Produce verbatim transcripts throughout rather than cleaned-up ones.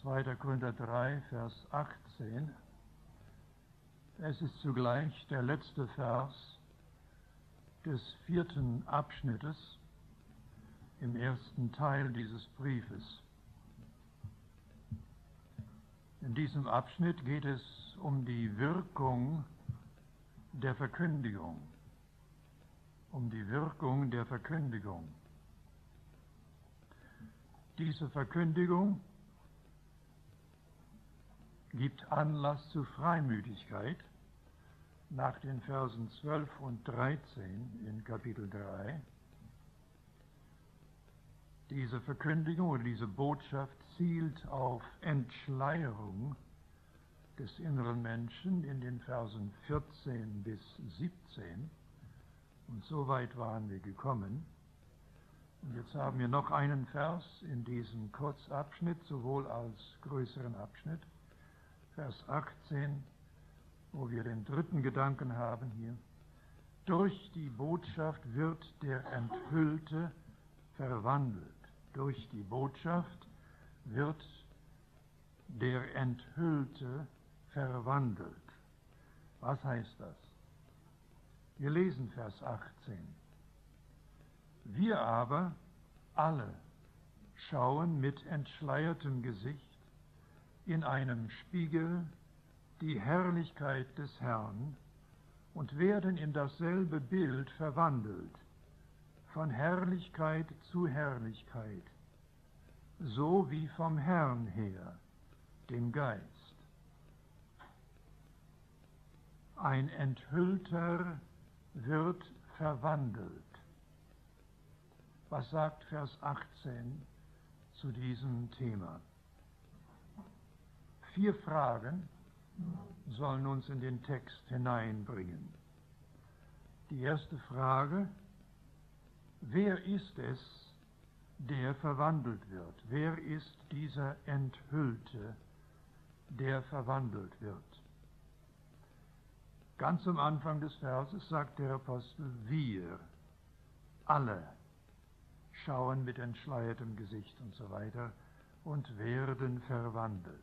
zweiter Korinther drei, Vers achtzehn. Es ist zugleich der letzte Vers des vierten Abschnittes im ersten Teil dieses Briefes. In diesem Abschnitt geht es um die Wirkung der Verkündigung, um die Wirkung der Verkündigung. Diese Verkündigung gibt Anlass zu Freimütigkeit nach den Versen zwölf und dreizehn in Kapitel drei. Diese Verkündigung oder diese Botschaft zielt auf Entschleierung des inneren Menschen in den Versen vierzehn bis siebzehn. Und so weit waren wir gekommen. Und jetzt haben wir noch einen Vers in diesem Kurzabschnitt, sowohl als größeren Abschnitt, Vers achtzehn, wo wir den dritten Gedanken haben hier. Durch die Botschaft wird der Enthüllte verwandelt. Durch die Botschaft wird der Enthüllte verwandelt. Was heißt das? Wir lesen Vers achtzehn. Wir aber alle schauen mit entschleiertem Gesicht in einem Spiegel die Herrlichkeit des Herrn und werden in dasselbe Bild verwandelt, von Herrlichkeit zu Herrlichkeit, so wie vom Herrn her, dem Geist. Ein Enthüllter wird verwandelt. Was sagt Vers achtzehn zu diesem Thema? Vier Fragen sollen uns in den Text hineinbringen. Die erste Frage: Wer ist es, der verwandelt wird? Wer ist dieser Enthüllte, der verwandelt wird? Ganz am Anfang des Verses sagt der Apostel: Wir alle schauen mit entschleiertem Gesicht und so weiter und werden verwandelt.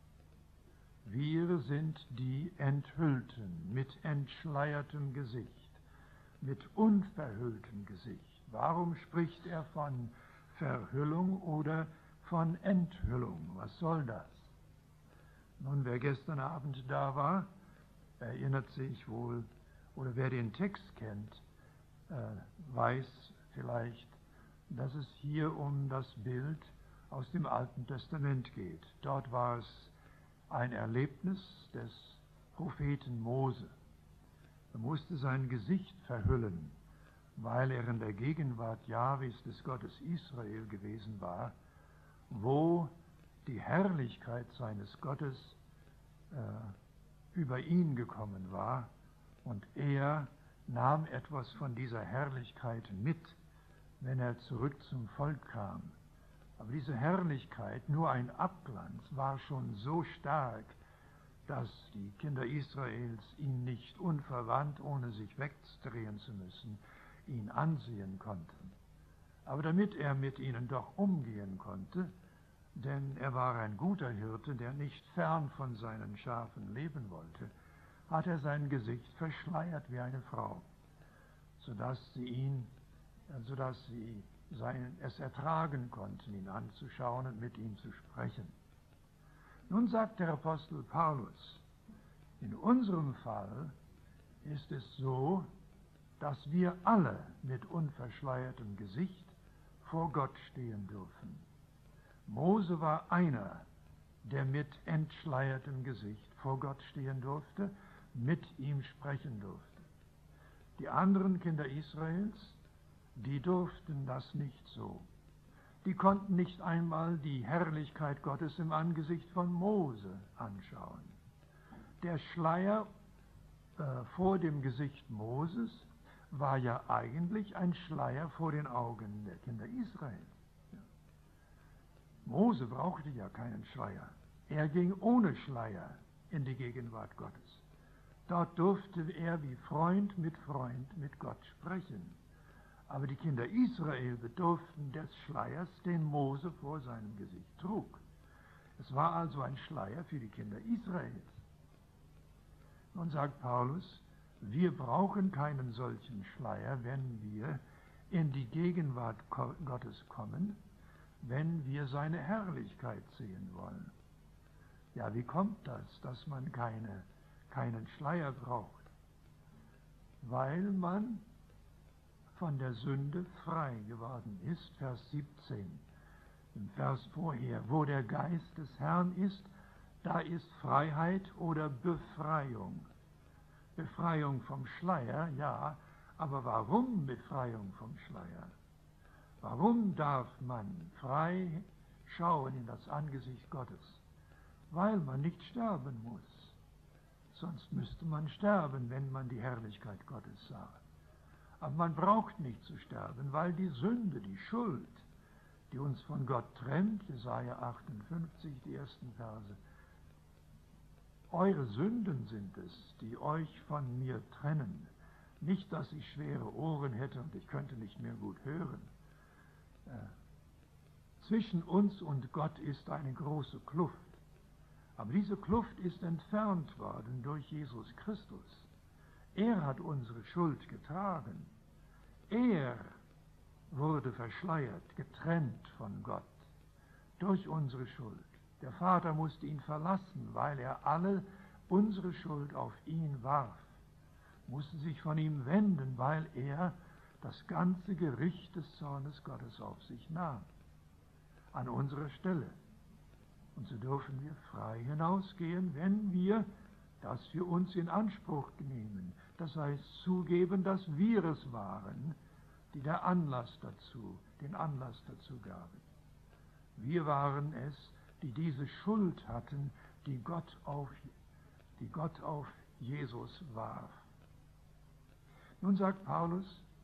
Wir sind die Enthüllten mit entschleiertem Gesicht, mit unverhülltem Gesicht. Warum spricht er von Verhüllung oder von Enthüllung? Was soll das? Nun, wer gestern Abend da war, erinnert sich wohl, oder wer den Text kennt, äh, weiß vielleicht, dass es hier um das Bild aus dem Alten Testament geht. Dort war es ein Erlebnis des Propheten Mose. Er musste sein Gesicht verhüllen, weil er in der Gegenwart Jahwes, des Gottes Israel, gewesen war, wo die Herrlichkeit seines Gottes äh, über ihn gekommen war, und er nahm etwas von dieser Herrlichkeit mit, wenn er zurück zum Volk kam. Aber diese Herrlichkeit, nur ein Abglanz, war schon so stark, dass die Kinder Israels ihn nicht unverwandt, ohne sich wegdrehen zu müssen, ihn ansehen konnten. Aber damit er mit ihnen doch umgehen konnte, denn er war ein guter Hirte, der nicht fern von seinen Schafen leben wollte, hat er sein Gesicht verschleiert wie eine Frau, sodass sie ihn, sodass sie sein, es ertragen konnten, ihn anzuschauen und mit ihm zu sprechen. Nun sagt der Apostel Paulus, in unserem Fall ist es so, dass wir alle mit unverschleiertem Gesicht vor Gott stehen dürfen. Mose war einer, der mit entschleiertem Gesicht vor Gott stehen durfte, mit ihm sprechen durfte. Die anderen Kinder Israels, die durften das nicht so. Die konnten nicht einmal die Herrlichkeit Gottes im Angesicht von Mose anschauen. Der Schleier äh, vor dem Gesicht Moses war ja eigentlich ein Schleier vor den Augen der Kinder Israels. Ja. Mose brauchte ja keinen Schleier. Er ging ohne Schleier in die Gegenwart Gottes. Dort durfte er wie Freund mit Freund mit Gott sprechen. Aber die Kinder Israel bedurften des Schleiers, den Mose vor seinem Gesicht trug. Es war also ein Schleier für die Kinder Israels. Nun sagt Paulus, wir brauchen keinen solchen Schleier, wenn wir in die Gegenwart Gottes kommen, wenn wir seine Herrlichkeit sehen wollen. Ja, wie kommt das, dass man keine, keinen Schleier braucht? Weil man von der Sünde frei geworden ist, Vers siebzehn. Im Vers vorher, wo der Geist des Herrn ist, da ist Freiheit oder Befreiung. Befreiung vom Schleier, ja, aber warum Befreiung vom Schleier? Warum darf man frei schauen in das Angesicht Gottes? Weil man nicht sterben muss. Sonst müsste man sterben, wenn man die Herrlichkeit Gottes sah. Aber man braucht nicht zu sterben, weil die Sünde, die Schuld, die uns von Gott trennt, Jesaja achtundfünfzig, die ersten Verse, eure Sünden sind es, die euch von mir trennen. Nicht, dass ich schwere Ohren hätte und ich könnte nicht mehr gut hören. Äh, zwischen uns und Gott ist eine große Kluft. Aber diese Kluft ist entfernt worden durch Jesus Christus. Er hat unsere Schuld getragen. Er wurde verschleiert, getrennt von Gott durch unsere Schuld. Der Vater musste ihn verlassen, weil er alle unsere Schuld auf ihn warf. Musste sich von ihm wenden, weil er das ganze Gericht des Zornes Gottes auf sich nahm. An unserer Stelle. Und so dürfen wir frei hinausgehen, wenn wir das für uns in Anspruch nehmen. Das heißt, zugeben, dass wir es waren, die der Anlass dazu, den Anlass dazu gaben. Wir waren es, die diese Schuld hatten, die Gott auf, die Gott auf Jesus warf. Nun sagt Paulus,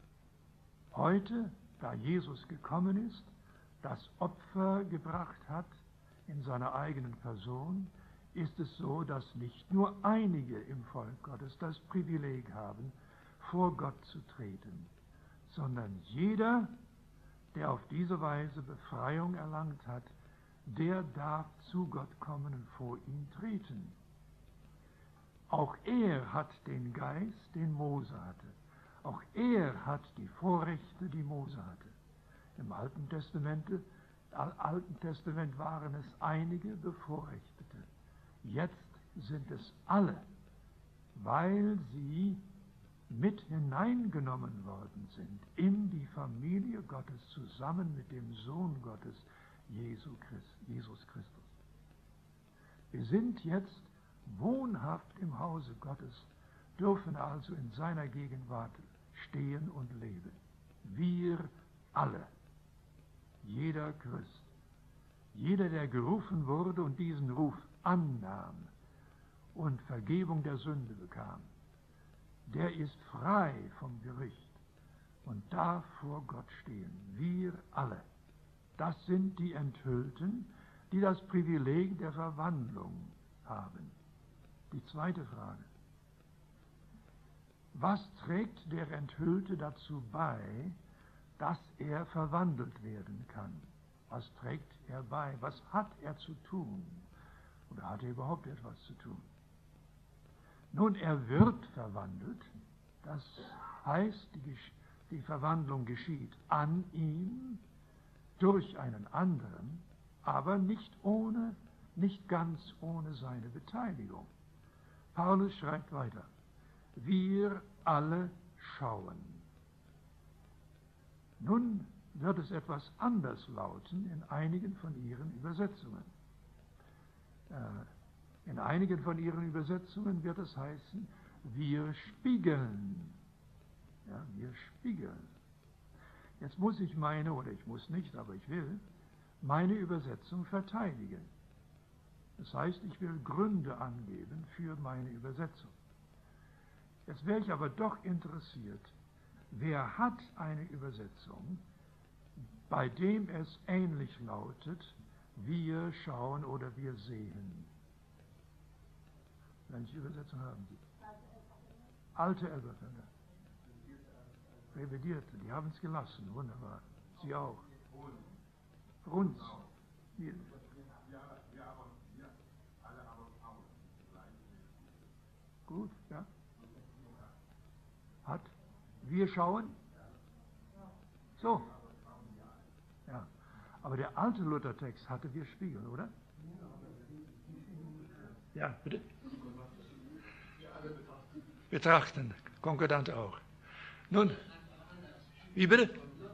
heute, da Jesus gekommen ist, das Opfer gebracht hat in seiner eigenen Person, ist es so, dass nicht nur einige im Volk Gottes das Privileg haben, vor Gott zu treten, sondern jeder, der auf diese Weise Befreiung erlangt hat, der darf zu Gott kommen und vor ihn treten. Auch er hat den Geist, den Mose hatte. Auch er hat die Vorrechte, die Mose hatte. Im Alten Testament, im Alten Testament waren es einige Bevorrechtete. Jetzt sind es alle, weil sie mit hineingenommen worden sind in die Familie Gottes zusammen mit dem Sohn Gottes, Jesus Christus. Wir sind jetzt wohnhaft im Hause Gottes, dürfen also in seiner Gegenwart stehen und leben. Wir alle, jeder Christ, jeder, der gerufen wurde und diesen Ruf annahm und Vergebung der Sünde bekam, der ist frei vom Gericht und darf vor Gott stehen. Wir alle. Das sind die Enthüllten, die das Privileg der Verwandlung haben. Die zweite Frage. Was trägt der Enthüllte dazu bei, dass er verwandelt werden kann? Was trägt er bei? Was hat er zu tun? Oder hat er überhaupt etwas zu tun? Nun, er wird verwandelt. Das heißt, die, die Verwandlung geschieht an ihm, durch einen anderen, aber nicht ohne, nicht ganz ohne seine Beteiligung. Paulus schreibt weiter, wir alle schauen. Nun wird es etwas anders lauten in einigen von ihren Übersetzungen. Äh, in einigen von ihren Übersetzungen wird es heißen, wir spiegeln. Ja, wir spiegeln. Jetzt muss ich meine, oder ich muss nicht, aber ich will, meine Übersetzung verteidigen. Das heißt, ich will Gründe angeben für meine Übersetzung. Jetzt wäre ich aber doch interessiert, wer hat eine Übersetzung, bei dem es ähnlich lautet, wir schauen oder wir sehen? Welche Übersetzung haben Sie? Alte Elberfelder. Revidierte, die haben es gelassen, wunderbar. Sie auch. Bruns. Wir, wir schauen? So. Ja. Aber der alte Luthertext hatte wir Spiegel, oder? Ja, bitte? Betrachten, Konkordant auch. Nun, wie bitte?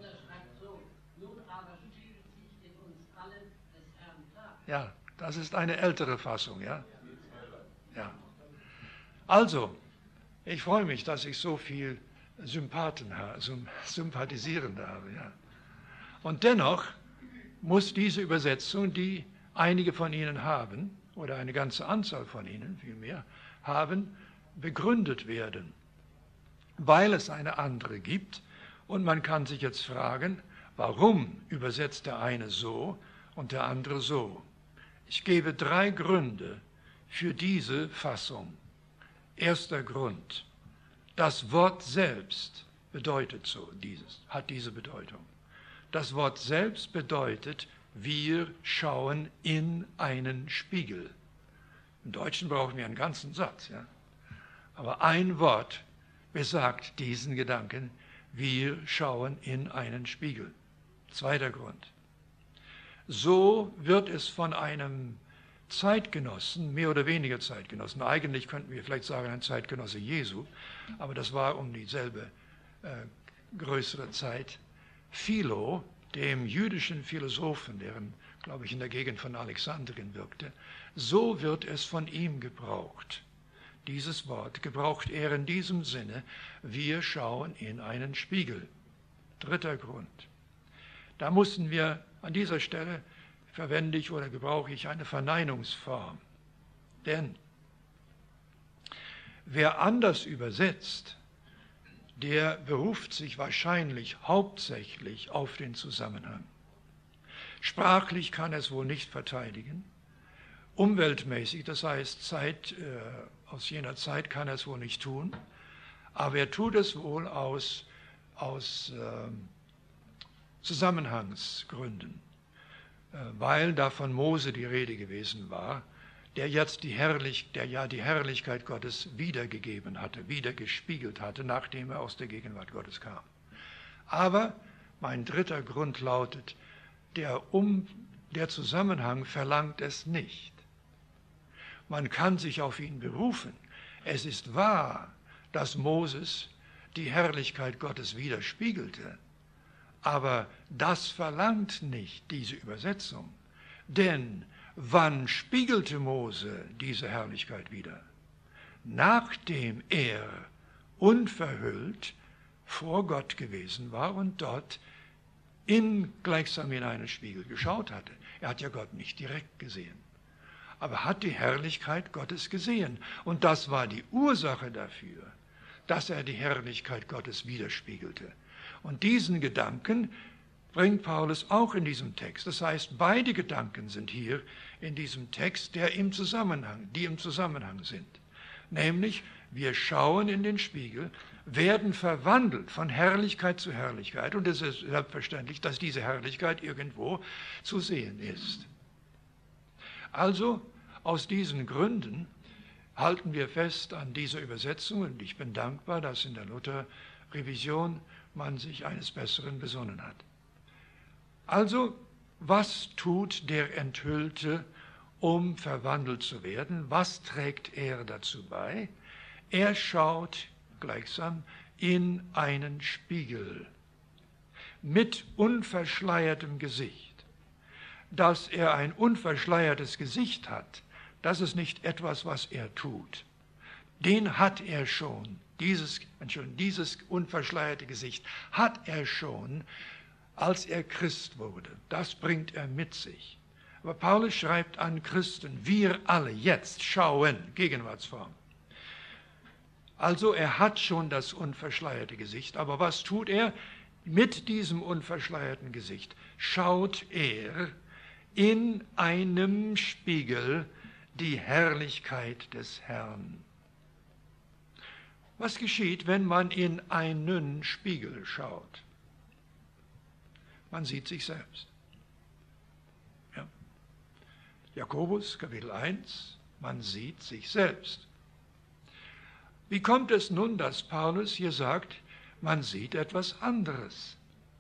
Ja, das ist eine ältere Fassung, ja? Ja. Also, ich freue mich, dass ich so viel Sympathen habe, Sympathisierende habe, ja. Und dennoch muss diese Übersetzung, die einige von Ihnen haben, oder eine ganze Anzahl von Ihnen vielmehr, haben, begründet werden, weil es eine andere gibt. Und man kann sich jetzt fragen, warum übersetzt der eine so und der andere so? Ich gebe drei Gründe für diese Fassung. Erster Grund, das Wort selbst bedeutet so, dieses, hat diese Bedeutung. Das Wort selbst bedeutet, wir schauen in einen Spiegel. Im Deutschen brauchen wir einen ganzen Satz, ja? Aber ein Wort besagt diesen Gedanken, wir schauen in einen Spiegel. Zweiter Grund. So wird es von einem Zeitgenossen, mehr oder weniger Zeitgenossen, eigentlich könnten wir vielleicht sagen ein Zeitgenosse Jesu, aber das war um dieselbe äh, größere Zeit, Philo, dem jüdischen Philosophen, der, glaube ich, in der Gegend von Alexandrien wirkte, so wird es von ihm gebraucht. Dieses Wort gebraucht er in diesem Sinne, wir schauen in einen Spiegel. Dritter Grund. Da mussten wir an dieser Stelle, verwende ich oder gebrauche ich eine Verneinungsform. Denn wer anders übersetzt, der beruft sich wahrscheinlich hauptsächlich auf den Zusammenhang. Sprachlich kann er es wohl nicht verteidigen. Umweltmäßig, das heißt Zeit, äh, aus jener Zeit kann er es wohl nicht tun, aber er tut es wohl aus, aus äh, Zusammenhangsgründen, äh, weil da von Mose die Rede gewesen war, der jetzt die Herrlich, der ja die Herrlichkeit Gottes wiedergegeben hatte, wiedergespiegelt hatte, nachdem er aus der Gegenwart Gottes kam. Aber mein dritter Grund lautet, der, um, der Zusammenhang verlangt es nicht. Man kann sich auf ihn berufen. Es ist wahr, dass Moses die Herrlichkeit Gottes widerspiegelte, aber das verlangt nicht diese Übersetzung. Denn wann spiegelte Mose diese Herrlichkeit wider? Nachdem er unverhüllt vor Gott gewesen war und dort in, gleichsam in einen Spiegel geschaut hatte. Er hat ja Gott nicht direkt gesehen, aber hat die Herrlichkeit Gottes gesehen. Und das war die Ursache dafür, dass er die Herrlichkeit Gottes widerspiegelte. Und diesen Gedanken bringt Paulus auch in diesem Text. Das heißt, beide Gedanken sind hier in diesem Text, der im Zusammenhang, die im Zusammenhang sind. Nämlich, wir schauen in den Spiegel, werden verwandelt von Herrlichkeit zu Herrlichkeit. Und es ist selbstverständlich, dass diese Herrlichkeit irgendwo zu sehen ist. Also, aus diesen Gründen halten wir fest an dieser Übersetzung. Und ich bin dankbar, dass in der Luther-Revision man sich eines Besseren besonnen hat. Also, was tut der Enthüllte, um verwandelt zu werden? Was trägt er dazu bei? Er schaut gleichsam in einen Spiegel mit unverschleiertem Gesicht. Dass er ein unverschleiertes Gesicht hat, das ist nicht etwas, was er tut. Den hat er schon, dieses, Entschuldigung, dieses unverschleierte Gesicht hat er schon, als er Christ wurde. Das bringt er mit sich. Aber Paulus schreibt an Christen, wir alle jetzt schauen, Gegenwartsform. Also er hat schon das unverschleierte Gesicht, aber was tut er? Mit diesem unverschleierten Gesicht schaut er in einem Spiegel die Herrlichkeit des Herrn. Was geschieht, wenn man in einen Spiegel schaut? Man sieht sich selbst. Ja. Jakobus, Kapitel eins, man sieht sich selbst. Wie kommt es nun, dass Paulus hier sagt, Man sieht etwas anderes.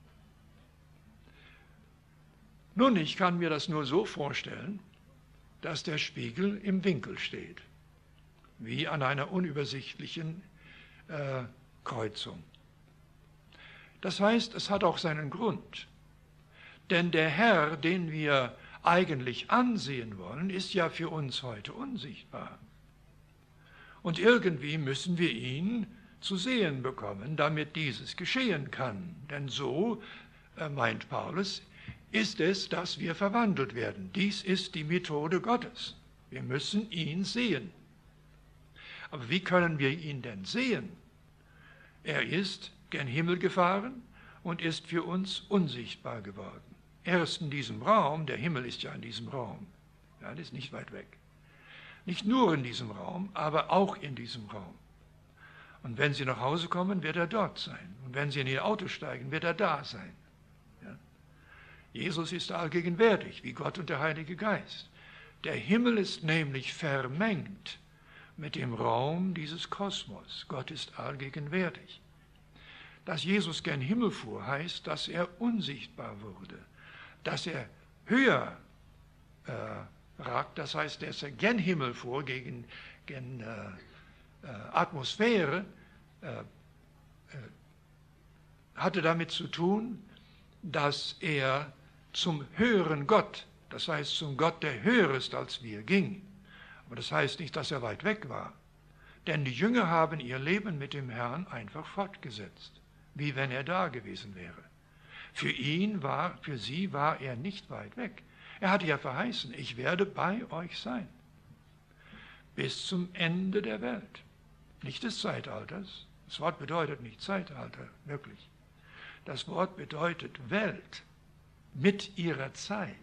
Nun, ich kann mir das nur so vorstellen, dass der Spiegel im Winkel steht, wie an einer unübersichtlichen äh, Kreuzung. Das heißt, es hat auch seinen Grund. Denn der Herr, den wir eigentlich ansehen wollen, ist ja für uns heute unsichtbar. Und irgendwie müssen wir ihn zu sehen bekommen, damit dieses geschehen kann. Denn so, äh, meint Paulus, ist es, dass wir verwandelt werden. Dies ist die Methode Gottes. Wir müssen ihn sehen. Aber wie können wir ihn denn sehen? Er ist gen Himmel gefahren und ist für uns unsichtbar geworden. Er ist in diesem Raum, der Himmel ist ja in diesem Raum. Ja, das ist nicht weit weg. Nicht nur in diesem Raum, aber auch in diesem Raum. Und wenn Sie nach Hause kommen, wird er dort sein. Und wenn Sie in Ihr Auto steigen, wird er da sein. Ja? Jesus ist allgegenwärtig, wie Gott und der Heilige Geist. Der Himmel ist nämlich vermengt mit dem Raum dieses Kosmos. Gott ist allgegenwärtig. Dass Jesus gen Himmel fuhr, heißt, dass er unsichtbar wurde. Dass er höher äh, ragt, das heißt, dass er gen Himmel fuhr, gegen, gen äh, äh, Atmosphäre, äh, äh, hatte damit zu tun, dass er zum höheren Gott, das heißt zum Gott, der höher ist als wir, ging. Aber das heißt nicht, dass er weit weg war. Denn die Jünger haben ihr Leben mit dem Herrn einfach fortgesetzt, wie wenn er da gewesen wäre. Für ihn war, für sie war er nicht weit weg. Er hatte ja verheißen, ich werde bei euch sein. Bis zum Ende der Welt. Nicht des Zeitalters. Das Wort bedeutet nicht Zeitalter, wirklich. Das Wort bedeutet Welt mit ihrer Zeit.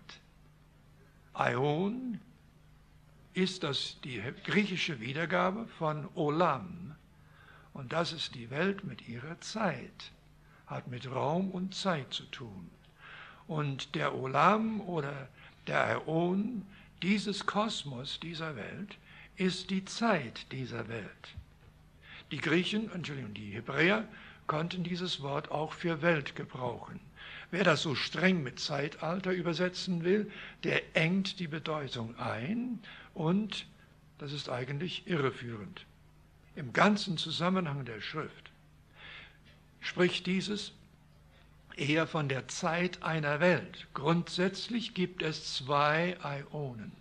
Aion ist das die griechische Wiedergabe von Olam. Und das ist die Welt mit ihrer Zeit. Hat mit Raum und Zeit zu tun. Und der Olam oder der Aion dieses Kosmos, dieser Welt, ist die Zeit dieser Welt. Die Griechen, Entschuldigung, die Hebräer konnten dieses Wort auch für Welt gebrauchen. Wer das so streng mit Zeitalter übersetzen will, der engt die Bedeutung ein und das ist eigentlich irreführend. Im ganzen Zusammenhang der Schrift spricht dieses eher von der Zeit einer Welt. Grundsätzlich gibt es zwei Aionen.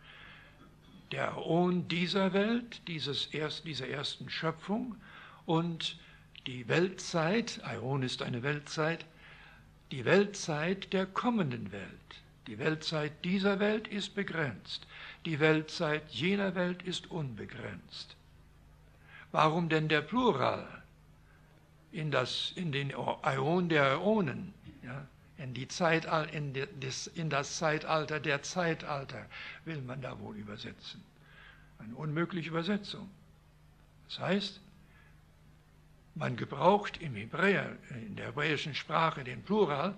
Der Aion dieser Welt, dieses erst, dieser ersten Schöpfung und die Weltzeit, Aion ist eine Weltzeit, die Weltzeit der kommenden Welt. Die Weltzeit dieser Welt ist begrenzt. Die Weltzeit jener Welt ist unbegrenzt. Warum denn der Plural? In das, in den Aion der Äonen, ja, in, die Zeit, in, das, in das Zeitalter der Zeitalter will man da wohl übersetzen. Eine unmögliche Übersetzung. Das heißt, man gebraucht im Hebräer, in der hebräischen Sprache den Plural,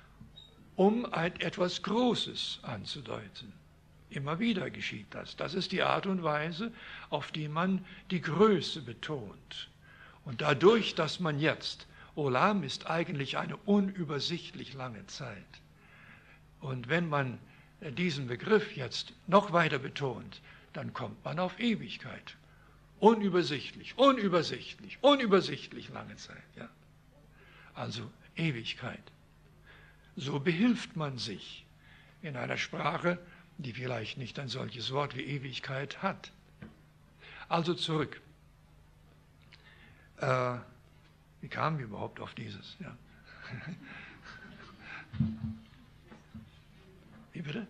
um ein, etwas Großes anzudeuten. Immer wieder geschieht das. Das ist die Art und Weise, auf die man die Größe betont. Und dadurch, dass man jetzt, Olam ist eigentlich eine unübersichtlich lange Zeit. Und wenn man diesen Begriff jetzt noch weiter betont, dann kommt man auf Ewigkeit. Unübersichtlich, unübersichtlich, unübersichtlich lange Zeit. Ja. Also Ewigkeit. So behilft man sich in einer Sprache, die vielleicht nicht ein solches Wort wie Ewigkeit hat. Also zurück. Äh, wie kamen wir überhaupt auf dieses? Ja. Wie bitte?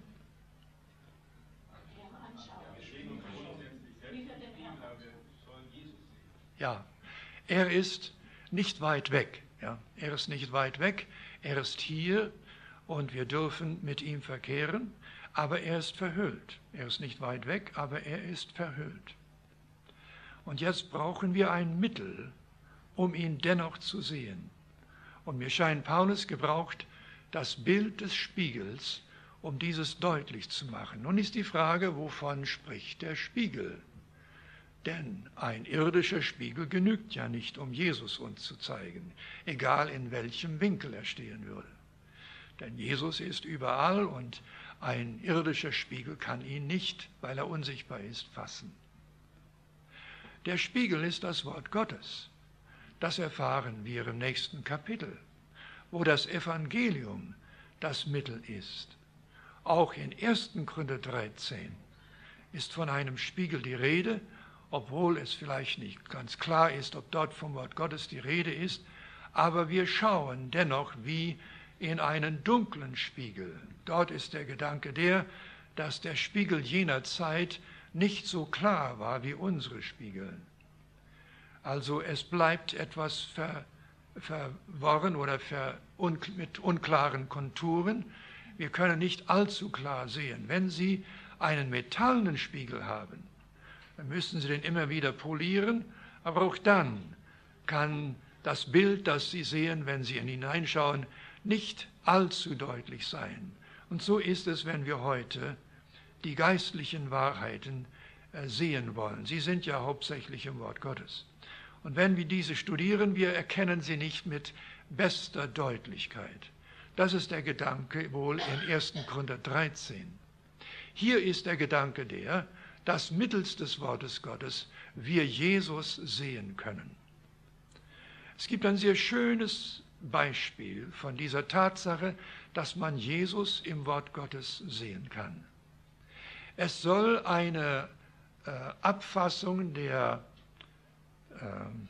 Ja, er ist nicht weit weg. Ja. Er ist nicht weit weg, er ist hier und wir dürfen mit ihm verkehren, aber er ist verhüllt. Er ist nicht weit weg, aber er ist verhüllt. Und jetzt brauchen wir ein Mittel, um ihn dennoch zu sehen. Und mir scheint, Paulus gebraucht das Bild des Spiegels, um dieses deutlich zu machen. Nun ist die Frage, wovon spricht der Spiegel? Denn ein irdischer Spiegel genügt ja nicht, um Jesus uns zu zeigen, egal in welchem Winkel er stehen würde. Denn Jesus ist überall und ein irdischer Spiegel kann ihn nicht, weil er unsichtbar ist, fassen. Der Spiegel ist das Wort Gottes. Das erfahren wir im nächsten Kapitel, wo das Evangelium das Mittel ist. Auch in ersten Korinther dreizehn ist von einem Spiegel die Rede, obwohl es vielleicht nicht ganz klar ist, ob dort vom Wort Gottes die Rede ist, aber wir schauen dennoch wie in einen dunklen Spiegel. Dort ist der Gedanke der, dass der Spiegel jener Zeit nicht so klar war wie unsere Spiegel. Also es bleibt etwas ver, verworren oder ver, un, mit unklaren Konturen. Wir können nicht allzu klar sehen. Wenn Sie einen metallenen Spiegel haben, dann müssen Sie den immer wieder polieren, aber auch dann kann das Bild, das Sie sehen, wenn Sie in ihn hineinschauen, nicht allzu deutlich sein. Und so ist es, wenn wir heute die geistlichen Wahrheiten äh, sehen wollen. Sie sind ja hauptsächlich im Wort Gottes. Und wenn wir diese studieren, wir erkennen sie nicht mit bester Deutlichkeit. Das ist der Gedanke wohl in ersten Korinther dreizehn. Hier ist der Gedanke der, dass mittels des Wortes Gottes wir Jesus sehen können. Es gibt ein sehr schönes Beispiel von dieser Tatsache, dass man Jesus im Wort Gottes sehen kann. Es soll eine äh, Abfassung der äh,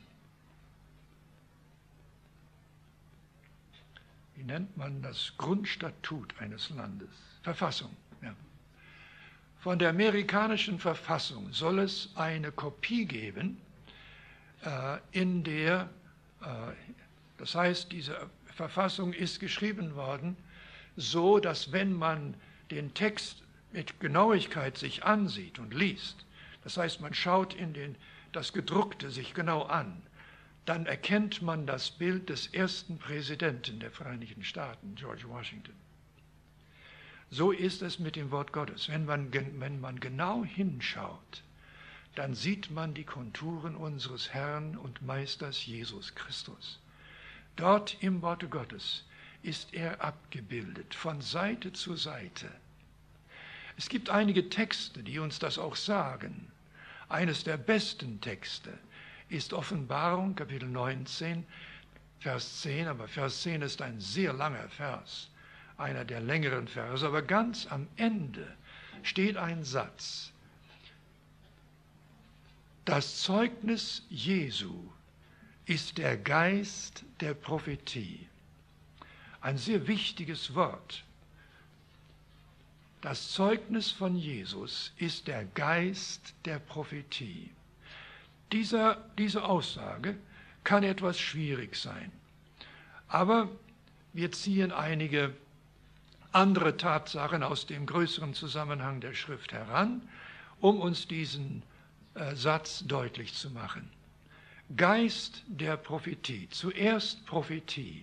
wie nennt man das Grundstatut eines Landes? Verfassung. Ja. Von der amerikanischen Verfassung soll es eine Kopie geben, äh, in der, äh, das heißt, diese Verfassung ist geschrieben worden, so dass wenn man den Text mit Genauigkeit sich ansieht und liest, das heißt, man schaut in den, das Gedruckte sich genau an, dann erkennt man das Bild des ersten Präsidenten der Vereinigten Staaten, George Washington. So ist es mit dem Wort Gottes. Wenn man, wenn man genau hinschaut, dann sieht man die Konturen unseres Herrn und Meisters Jesus Christus. Dort im Worte Gottes ist er abgebildet, von Seite zu Seite. Es gibt einige Texte, die uns das auch sagen. Eines der besten Texte ist Offenbarung, Kapitel neunzehn, Vers zehn, aber Vers zehn ist ein sehr langer Vers, einer der längeren Verse, aber ganz am Ende steht ein Satz. Das Zeugnis Jesu ist der Geist der Prophetie. Ein sehr wichtiges Wort. Das Zeugnis von Jesus ist der Geist der Prophetie. Dieser, diese Aussage kann etwas schwierig sein, aber wir ziehen einige andere Tatsachen aus dem größeren Zusammenhang der Schrift heran, um uns diesen äh, Satz deutlich zu machen. Geist der Prophetie, zuerst Prophetie.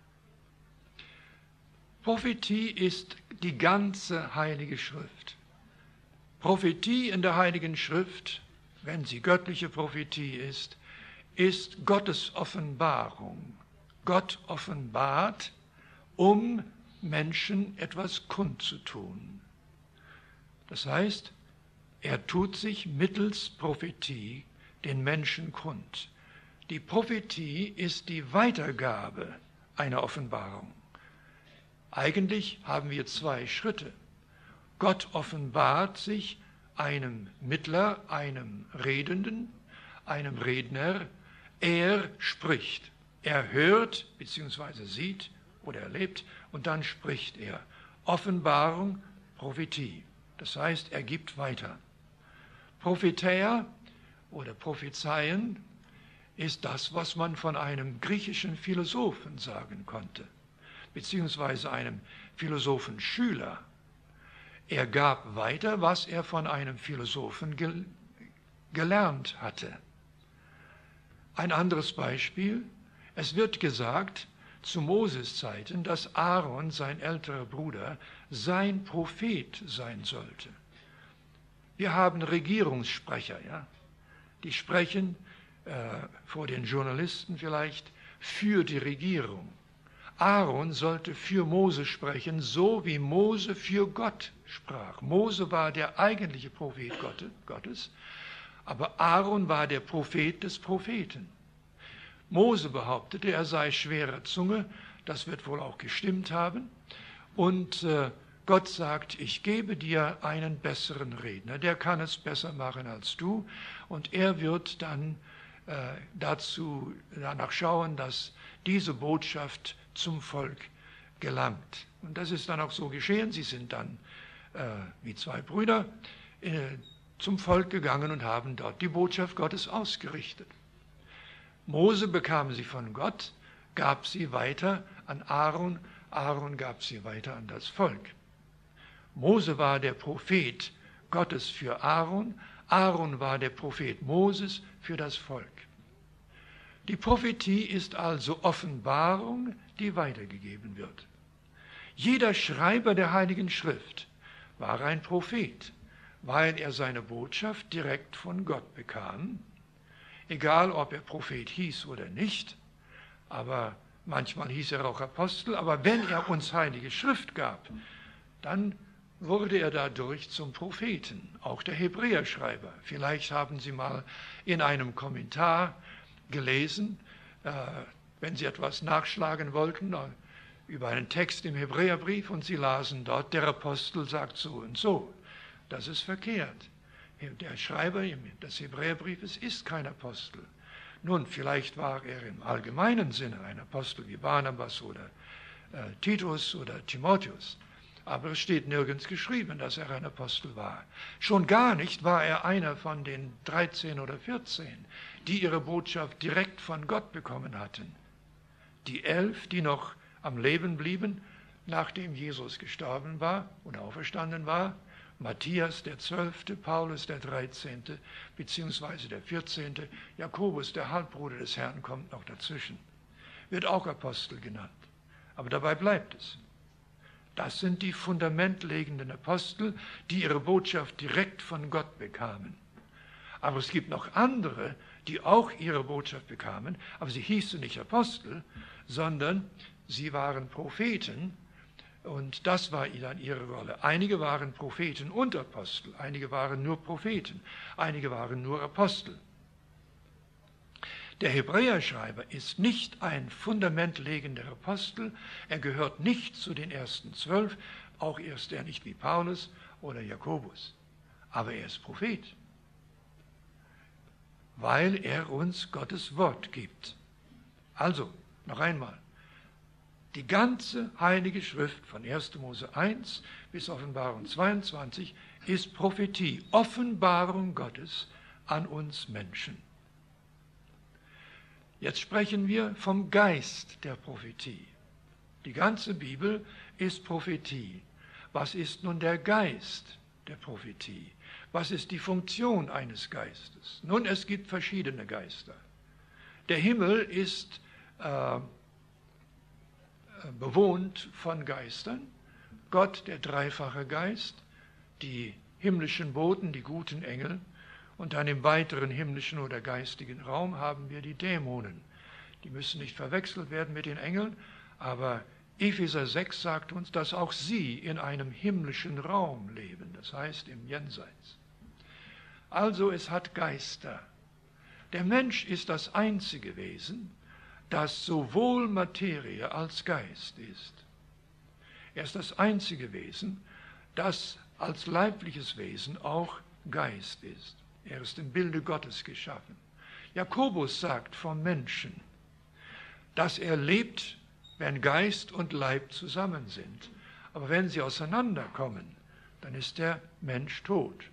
Prophetie ist die ganze Heilige Schrift. Prophetie in der Heiligen Schrift, wenn sie göttliche Prophetie ist, ist Gottes Offenbarung. Gott offenbart, um Menschen etwas kundzutun. Das heißt, er tut sich mittels Prophetie den Menschen kund. Die Prophetie ist die Weitergabe einer Offenbarung. Eigentlich haben wir zwei Schritte. Gott offenbart sich einem Mittler, einem Redenden, einem Redner. Er spricht. Er hört bzw. sieht oder erlebt und dann spricht er. Offenbarung, Prophetie. Das heißt, er gibt weiter. Propheteia oder Prophezeien ist das, was man von einem griechischen Philosophen sagen konnte, beziehungsweise einem Philosophenschüler. Er gab weiter, was er von einem Philosophen gel- gelernt hatte. Ein anderes Beispiel, es wird gesagt, zu Moses Zeiten, dass Aaron, sein älterer Bruder, sein Prophet sein sollte. Wir haben Regierungssprecher, ja, die sprechen äh, vor den Journalisten vielleicht für die Regierung. Aaron sollte für Mose sprechen, so wie Mose für Gott sprach. Mose war der eigentliche Prophet Gottes, aber Aaron war der Prophet des Propheten. Mose behauptete, er sei schwerer Zunge, das wird wohl auch gestimmt haben. Und äh, Gott sagt, ich gebe dir einen besseren Redner, der kann es besser machen als du. Und er wird dann äh, dazu danach schauen, dass diese Botschaft zum Volk gelangt. Und das ist dann auch so geschehen. Sie sind dann äh, wie zwei Brüder äh, zum Volk gegangen und haben dort die Botschaft Gottes ausgerichtet. Mose bekam sie von Gott, gab sie weiter an Aaron, Aaron gab sie weiter an das Volk. Mose war der Prophet Gottes für Aaron, Aaron war der Prophet Moses für das Volk. Die Prophetie ist also Offenbarung, die weitergegeben wird. Jeder Schreiber der Heiligen Schrift war ein Prophet, weil er seine Botschaft direkt von Gott bekam, egal ob er Prophet hieß oder nicht, aber manchmal hieß er auch Apostel, aber wenn er uns Heilige Schrift gab, dann wurde er dadurch zum Propheten, auch der Hebräerschreiber. Vielleicht haben Sie mal in einem Kommentar gelesen, äh, wenn Sie etwas nachschlagen wollten, äh, über einen Text im Hebräerbrief und Sie lasen dort, der Apostel sagt so und so. Das ist verkehrt. Der Schreiber des Hebräerbriefes ist kein Apostel. Nun, vielleicht war er im allgemeinen Sinne ein Apostel wie Barnabas oder äh, Titus oder Timotheus. Aber es steht nirgends geschrieben, dass er ein Apostel war. Schon gar nicht war er einer von den dreizehn oder vierzehn, die ihre Botschaft direkt von Gott bekommen hatten. Die elf, die noch am Leben blieben, nachdem Jesus gestorben war und auferstanden war, Matthias der Zwölfte, Paulus der Dreizehnte, beziehungsweise der Vierzehnte, Jakobus, der Halbbruder des Herrn, kommt noch dazwischen. Wird auch Apostel genannt. Aber dabei bleibt es. Das sind die fundamentlegenden Apostel, die ihre Botschaft direkt von Gott bekamen. Aber es gibt noch andere, die auch ihre Botschaft bekamen, aber sie hießen nicht Apostel, sondern sie waren Propheten und das war dann ihre Rolle. Einige waren Propheten und Apostel, einige waren nur Propheten, einige waren nur Apostel. Der Hebräerschreiber ist nicht ein fundamentlegender Apostel, er gehört nicht zu den ersten zwölf, auch ist er nicht wie Paulus oder Jakobus, aber er ist Prophet, weil er uns Gottes Wort gibt. Also, noch einmal, die ganze Heilige Schrift von erster Mose eins bis Offenbarung zweiundzwanzig ist Prophetie, Offenbarung Gottes an uns Menschen. Jetzt sprechen wir vom Geist der Prophetie. Die ganze Bibel ist Prophetie. Was ist nun der Geist der Prophetie? Was ist die Funktion eines Geistes? Nun, es gibt verschiedene Geister. Der Himmel ist äh, bewohnt von Geistern. Gott, der dreifache Geist, die himmlischen Boten, die guten Engel. Und dann im weiteren himmlischen oder geistigen Raum haben wir die Dämonen. Die müssen nicht verwechselt werden mit den Engeln, aber Epheser sechs sagt uns, dass auch sie in einem himmlischen Raum leben, das heißt im Jenseits. Also es hat Geister. Der Mensch ist das einzige Wesen, das sowohl Materie als Geist ist. Er ist das einzige Wesen, das als leibliches Wesen auch Geist ist. Er ist im Bilde Gottes geschaffen. Jakobus sagt vom Menschen, dass er lebt, wenn Geist und Leib zusammen sind. Aber wenn sie auseinanderkommen, dann ist der Mensch tot.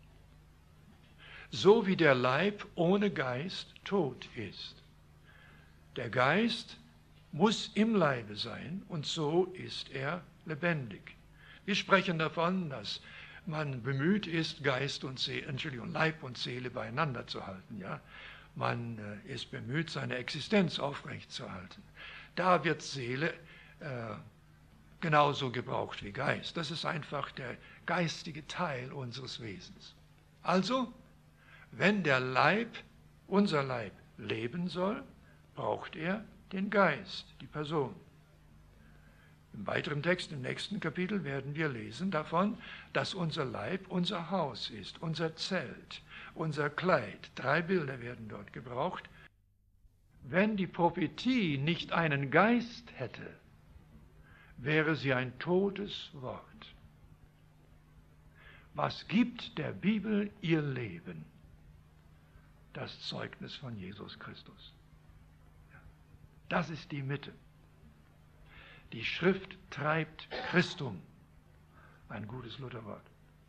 So wie der Leib ohne Geist tot ist. Der Geist muss im Leibe sein und so ist er lebendig. Wir sprechen davon, dass man bemüht ist, Geist und Seele, Entschuldigung, Leib und Seele beieinander zu halten. Ja? Man äh, ist bemüht, seine Existenz aufrechtzuerhalten. Da wird Seele äh, genauso gebraucht wie Geist. Das ist einfach der geistige Teil unseres Wesens. Also, Wenn der Leib, unser Leib, leben soll, braucht er den Geist, die Person. Im weiteren Text, im nächsten Kapitel, werden wir lesen davon, dass unser Leib unser Haus ist, unser Zelt, unser Kleid. Drei Bilder werden dort gebraucht. Wenn die Prophetie nicht einen Geist hätte, wäre sie ein totes Wort. Was gibt der Bibel ihr Leben? Das Zeugnis von Jesus Christus. Das ist die Mitte. Die Schrift treibt Christum. Ein gutes Lutherwort.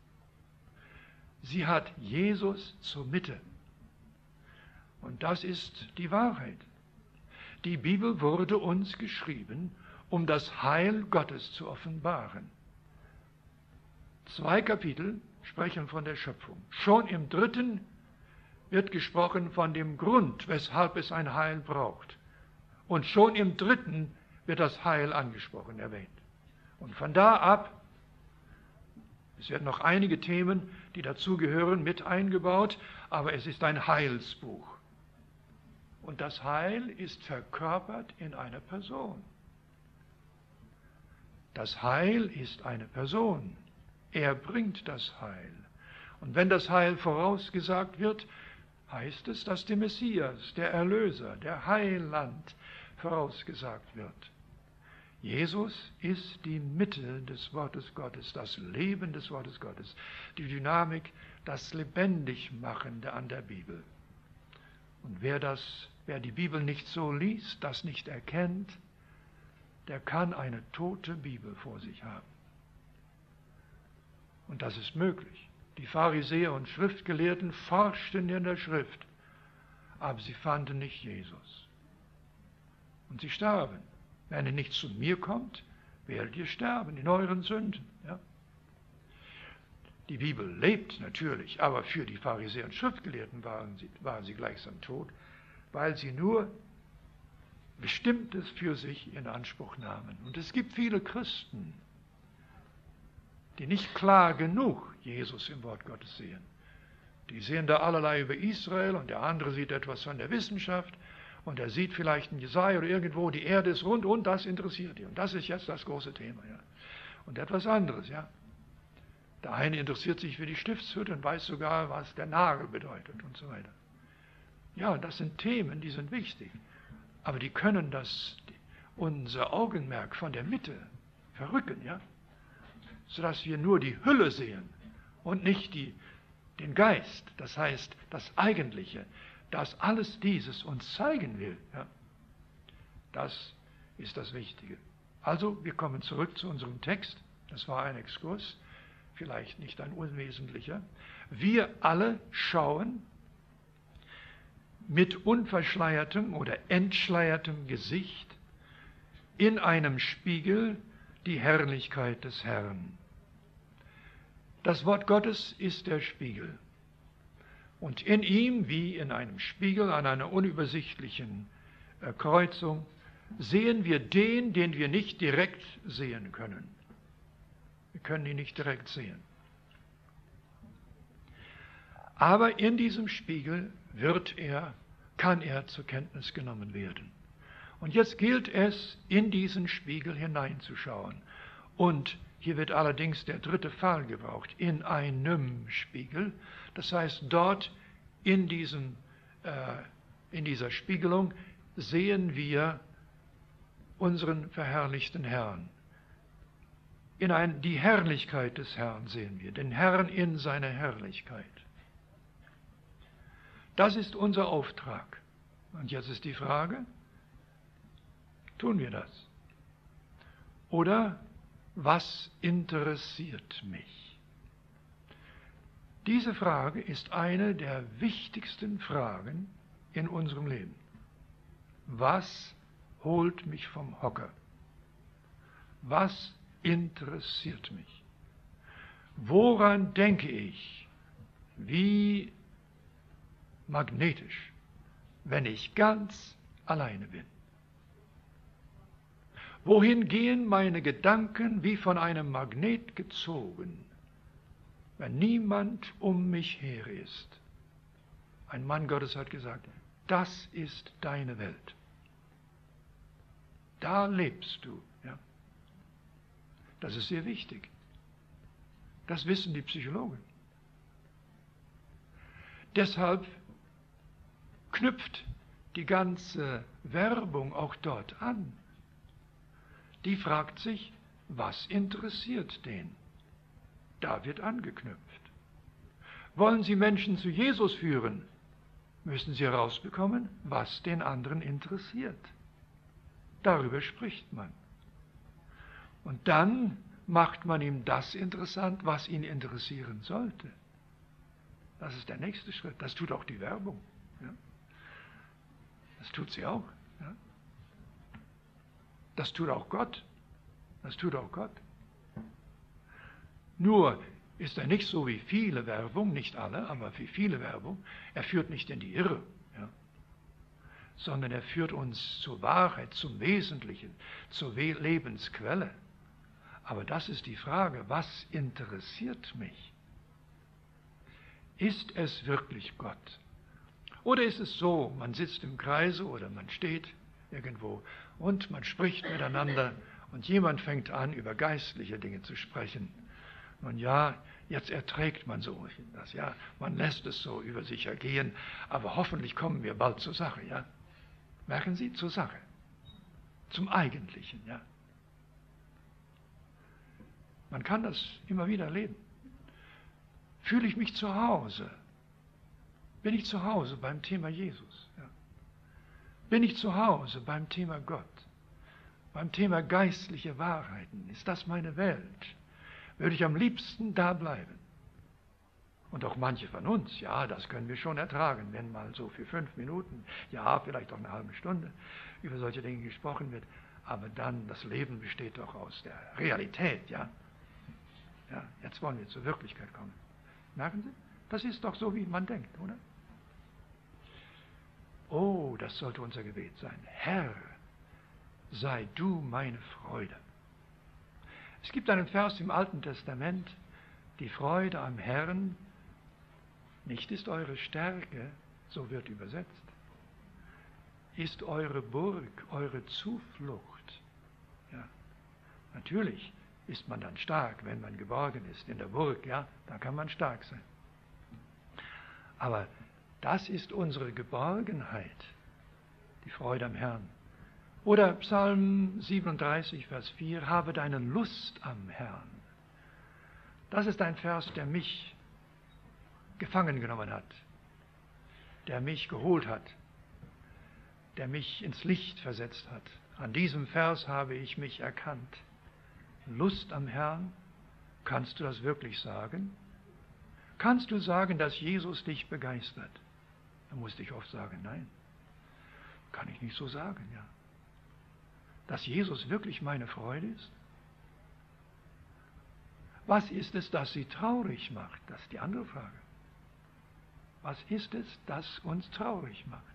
Sie hat Jesus zur Mitte. Und das ist die Wahrheit. Die Bibel wurde uns geschrieben, um das Heil Gottes zu offenbaren. Zwei Kapitel sprechen von der Schöpfung. Schon im dritten wird gesprochen von dem Grund, weshalb es ein Heil braucht. Und schon im dritten wird das Heil angesprochen, erwähnt. Und von da ab, es werden noch einige Themen, die dazugehören, mit eingebaut, aber es ist ein Heilsbuch. Und das Heil ist verkörpert in einer Person. Das Heil ist eine Person. Er bringt das Heil. Und wenn das Heil vorausgesagt wird, heißt es, dass der Messias, der Erlöser, der Heiland vorausgesagt wird. Jesus ist die Mitte des Wortes Gottes, das Leben des Wortes Gottes, die Dynamik, das Lebendigmachende an der Bibel. Und wer das, wer die Bibel nicht so liest, das nicht erkennt, der kann eine tote Bibel vor sich haben. Und das ist möglich. Die Pharisäer und Schriftgelehrten forschten in der Schrift, aber sie fanden nicht Jesus. Und sie starben. Wenn ihr nicht zu mir kommt, werdet ihr sterben in euren Sünden. Ja? Die Bibel lebt natürlich, aber für die Pharisäer und Schriftgelehrten waren sie, waren sie gleichsam tot, weil sie nur Bestimmtes für sich in Anspruch nahmen. Und es gibt viele Christen, die nicht klar genug Jesus im Wort Gottes sehen. Die sehen da allerlei über Israel und der andere sieht etwas von der Wissenschaft und er sieht vielleicht in Jesaja oder irgendwo, die Erde ist rund und das interessiert ihn. Und das ist jetzt das große Thema. Ja. Und etwas anderes, ja. Der eine interessiert sich für die Stiftshütte und weiß sogar, was der Nagel bedeutet und so weiter. Ja, das sind Themen, die sind wichtig. Aber die können das, unser Augenmerk von der Mitte verrücken, ja. Sodass wir nur die Hülle sehen und nicht die, den Geist, das heißt das Eigentliche, das alles dieses uns zeigen will. Ja? Das ist das Wichtige. Also, wir kommen zurück zu unserem Text. Das war ein Exkurs, vielleicht nicht ein unwesentlicher. Wir alle schauen mit unverschleiertem oder entschleiertem Gesicht in einem Spiegel die Herrlichkeit des Herrn. Das Wort Gottes ist der Spiegel. Und in ihm, wie in einem Spiegel an einer unübersichtlichen äh, Kreuzung, sehen wir den, den wir nicht direkt sehen können. Wir können ihn nicht direkt sehen. Aber in diesem Spiegel wird er, kann er zur Kenntnis genommen werden. Und jetzt gilt es, in diesen Spiegel hineinzuschauen. Und hier wird allerdings der dritte Fall gebraucht, in einem Spiegel. Das heißt, dort in, diesem, äh, in dieser Spiegelung sehen wir unseren verherrlichten Herrn. In ein, die Herrlichkeit des Herrn sehen wir, den Herrn in seiner Herrlichkeit. Das ist unser Auftrag. Und jetzt ist die Frage, tun wir das? Oder was interessiert mich? Diese Frage ist eine der wichtigsten Fragen in unserem Leben. Was holt mich vom Hocker? Was interessiert mich? Woran denke ich? Wie magnetisch, wenn ich ganz alleine bin? Wohin gehen meine Gedanken wie von einem Magnet gezogen, wenn niemand um mich her ist? Ein Mann Gottes hat gesagt, das ist deine Welt. Da lebst du. Ja? Das ist sehr wichtig. Das wissen die Psychologen. Deshalb knüpft die ganze Werbung auch dort an. Die fragt sich, was interessiert den? Da wird angeknüpft. Wollen Sie Menschen zu Jesus führen, müssen Sie herausbekommen, was den anderen interessiert. Darüber spricht man. Und dann macht man ihm das interessant, was ihn interessieren sollte. Das ist der nächste Schritt. Das tut auch die Werbung. Ja? Das tut sie auch. Ja? Das tut auch Gott. Das tut auch Gott. Nur ist er nicht so wie viele Werbung, nicht alle, aber wie viele Werbung, er führt nicht in die Irre, ja? Sondern er führt uns zur Wahrheit, zum Wesentlichen, zur Lebensquelle. Aber das ist die Frage, was interessiert mich? Ist es wirklich Gott? Oder ist es so, man sitzt im Kreise oder man steht irgendwo und man spricht miteinander und jemand fängt an, über geistliche Dinge zu sprechen. Nun ja, jetzt erträgt man so das, ja, man lässt es so über sich ergehen, aber hoffentlich kommen wir bald zur Sache, ja. Merken Sie, zur Sache, zum Eigentlichen, ja. Man kann das immer wieder erleben. Fühle ich mich zu Hause? Bin ich zu Hause beim Thema Jesus? Ja. Bin ich zu Hause beim Thema Gott? Beim Thema geistliche Wahrheiten? Ist das meine Welt? Würde ich am liebsten da bleiben. Und auch manche von uns, ja, das können wir schon ertragen, wenn mal so für fünf Minuten, ja, vielleicht auch eine halbe Stunde über solche Dinge gesprochen wird. Aber dann, das Leben besteht doch aus der Realität, ja. Ja, jetzt wollen wir zur Wirklichkeit kommen. Merken Sie? Das ist doch so, wie man denkt, oder? Oh, das sollte unser Gebet sein. Herr, sei du meine Freude. Es gibt einen Vers im Alten Testament, die Freude am Herrn, nicht ist eure Stärke, so wird übersetzt, ist eure Burg, eure Zuflucht. Ja, natürlich ist man dann stark, wenn man geborgen ist in der Burg, ja, da kann man stark sein. Aber das ist unsere Geborgenheit, die Freude am Herrn. Oder Psalm siebenunddreißig, Vers vier, habe deine Lust am Herrn. Das ist ein Vers, der mich gefangen genommen hat, der mich geholt hat, der mich ins Licht versetzt hat. An diesem Vers habe ich mich erkannt. Lust am Herrn, kannst du das wirklich sagen? Kannst du sagen, dass Jesus dich begeistert? Da musste ich oft sagen, nein, kann ich nicht so sagen, ja. Dass Jesus wirklich meine Freude ist? Was ist es, das sie traurig macht? Das ist die andere Frage. Was ist es, das uns traurig macht?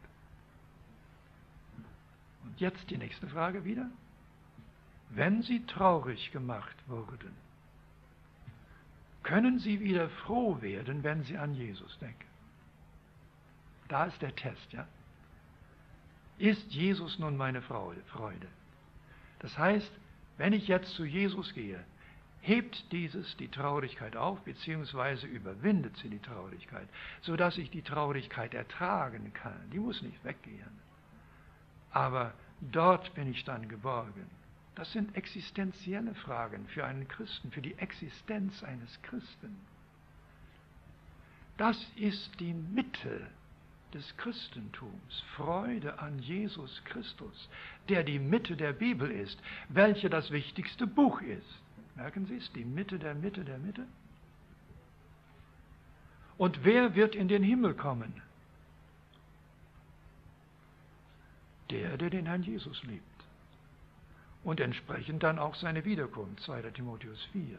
Und jetzt die nächste Frage wieder. Wenn sie traurig gemacht wurden, können sie wieder froh werden, wenn sie an Jesus denken? Da ist der Test, ja. Ist Jesus nun meine Freude? Das heißt, wenn ich jetzt zu Jesus gehe, hebt dieses die Traurigkeit auf, beziehungsweise überwindet sie die Traurigkeit, sodass ich die Traurigkeit ertragen kann. Die muss nicht weggehen. Aber dort bin ich dann geborgen. Das sind existenzielle Fragen für einen Christen, für die Existenz eines Christen. Das ist die Mitte des Christentums, Freude an Jesus Christus, der die Mitte der Bibel ist, welche das wichtigste Buch ist. Merken Sie es, die Mitte der Mitte der Mitte. Und wer wird in den Himmel kommen? Der, der den Herrn Jesus liebt. Und entsprechend dann auch seine Wiederkunft, zweiter Timotheus vier.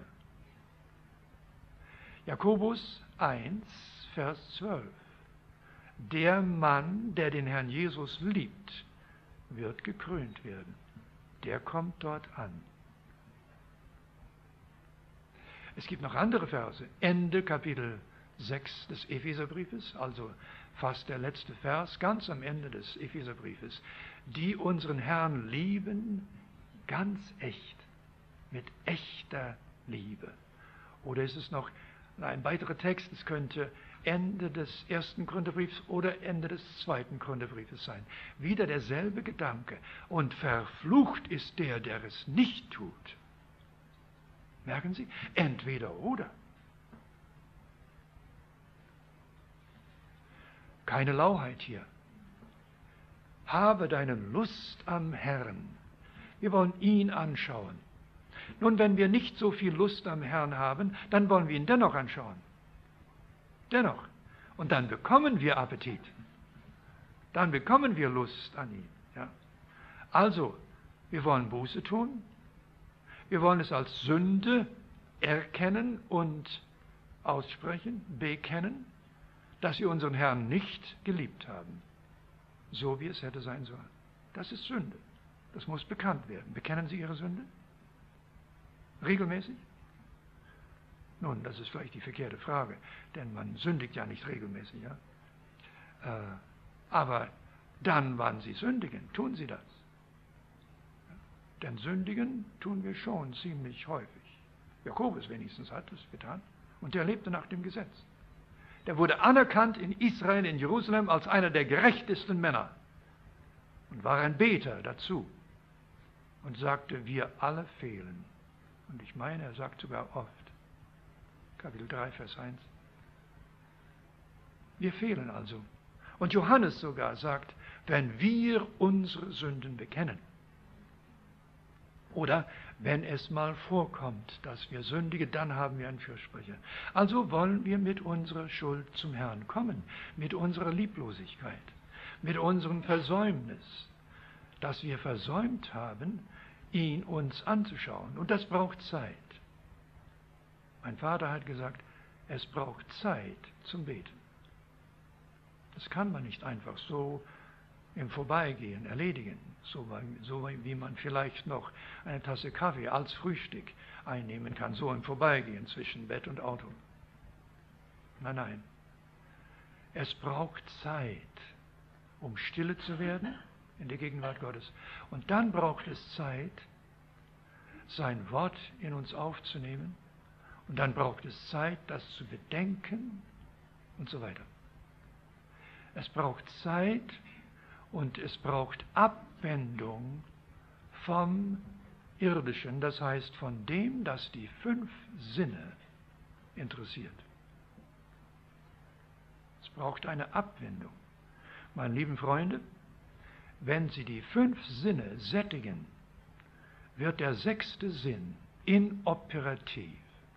Jakobus eins, Vers zwölf. Der Mann, der den Herrn Jesus liebt, wird gekrönt werden. Der kommt dort an. Es gibt noch andere Verse. Ende Kapitel sechs des Epheserbriefes, also fast der letzte Vers, ganz am Ende des Epheserbriefes, die unseren Herrn lieben, ganz echt, mit echter Liebe. Oder ist es noch ein weiterer Text, es könnte Ende des ersten Korintherbriefs oder Ende des zweiten Korintherbriefes sein. Wieder derselbe Gedanke. Und verflucht ist der, der es nicht tut. Merken Sie? Entweder oder. Keine Lauheit hier. Habe deine Lust am Herrn. Wir wollen ihn anschauen. Nun, wenn wir nicht so viel Lust am Herrn haben, dann wollen wir ihn dennoch anschauen. Dennoch. Und dann bekommen wir Appetit. Dann bekommen wir Lust an ihm. Ja. Also, wir wollen Buße tun. Wir wollen es als Sünde erkennen und aussprechen, bekennen, dass wir unseren Herrn nicht geliebt haben, so wie es hätte sein sollen. Das ist Sünde. Das muss bekannt werden. Bekennen Sie Ihre Sünde? Regelmäßig? Nun, das ist vielleicht die verkehrte Frage, denn man sündigt ja nicht regelmäßig. Ja? Äh, aber dann, wann Sie sündigen, tun Sie das. Ja? Denn sündigen tun wir schon ziemlich häufig. Jakobus wenigstens hat es getan und der lebte nach dem Gesetz. Der wurde anerkannt in Israel, in Jerusalem, als einer der gerechtesten Männer und war ein Beter dazu und sagte, wir alle fehlen. Und ich meine, er sagt sogar oft, Kapitel drei, Vers eins, wir fehlen also. Und Johannes sogar sagt, wenn wir unsere Sünden bekennen, oder wenn es mal vorkommt, dass wir sündigen, dann haben wir einen Fürsprecher. Also wollen wir mit unserer Schuld zum Herrn kommen, mit unserer Lieblosigkeit, mit unserem Versäumnis, dass wir versäumt haben, ihn uns anzuschauen. Und das braucht Zeit. Mein Vater hat gesagt, es braucht Zeit zum Beten. Das kann man nicht einfach so im Vorbeigehen erledigen, so, so wie man vielleicht noch eine Tasse Kaffee als Frühstück einnehmen kann, so im Vorbeigehen zwischen Bett und Auto. Nein, nein. Es braucht Zeit, um stille zu werden in der Gegenwart Gottes. Und dann braucht es Zeit, sein Wort in uns aufzunehmen. Und dann braucht es Zeit, das zu bedenken und so weiter. Es braucht Zeit und es braucht Abwendung vom Irdischen, das heißt von dem, das die fünf Sinne interessiert. Es braucht eine Abwendung. Meine lieben Freunde, wenn Sie die fünf Sinne sättigen, wird der sechste Sinn inoperativ.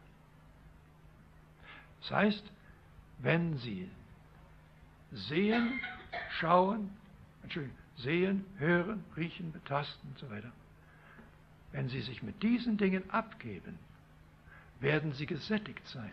Das heißt, wenn Sie sehen, schauen, Entschuldigung, sehen, hören, riechen, betasten und so weiter, wenn Sie sich mit diesen Dingen abgeben, werden Sie gesättigt sein.